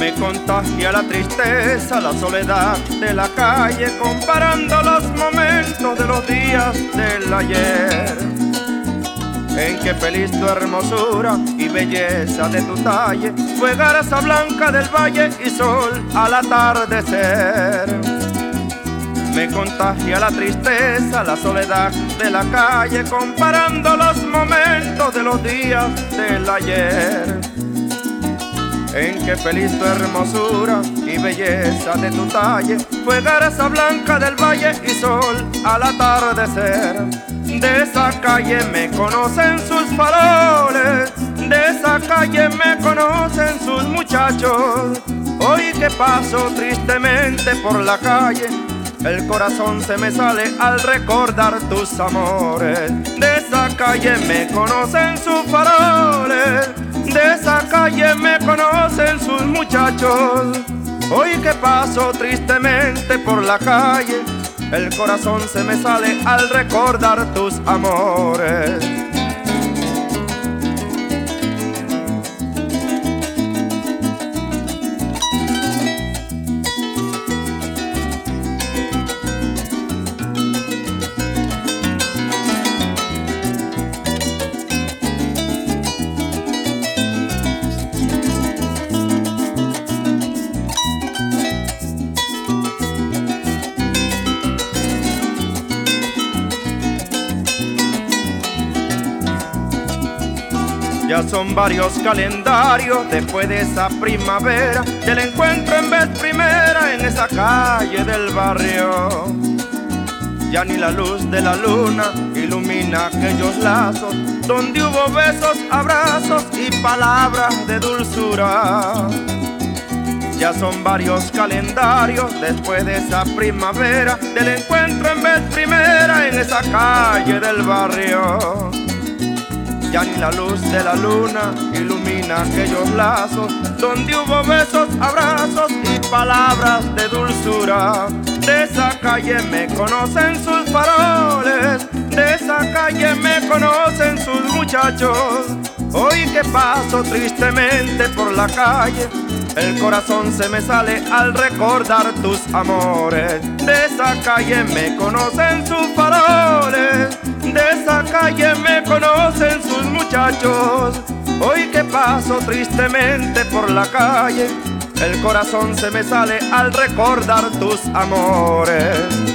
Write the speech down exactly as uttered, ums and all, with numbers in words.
Me contagia la tristeza, la soledad de la calle, comparando los momentos de los días del ayer, en que feliz tu hermosura y belleza de tu talle fue garza blanca del valle y sol al atardecer. Me contagia la tristeza, la soledad de la calle, comparando los momentos de los días del ayer, en que feliz tu hermosura y belleza de tu talle fue garza blanca del valle y sol al atardecer. De esa calle me conocen sus faroles, de esa calle me conocen sus muchachos. Hoy que paso tristemente por la calle, el corazón se me sale al recordar tus amores. De esa calle me conocen sus faroles, de esa calle me conocen sus muchachos. Hoy que paso tristemente por la calle, el corazón se me sale al recordar tus amores. Ya son varios calendarios después de esa primavera, del encuentro en vez primera en esa calle del barrio. Ya ni la luz de la luna ilumina aquellos lazos donde hubo besos, abrazos y palabras de dulzura. Ya son varios calendarios después de esa primavera, del encuentro en vez primera en esa calle del barrio. Ya ni la luz de la luna ilumina aquellos lazos donde hubo besos, abrazos y palabras de dulzura. De esa calle me conocen sus faroles, de esa calle me conocen sus muchachos. Hoy que paso tristemente por la calle, el corazón se me sale al recordar tus amores. De esa calle me conocen sus faroles, de esa calle me conocen sus muchachos. Hoy que paso tristemente por la calle, el corazón se me sale al recordar tus amores.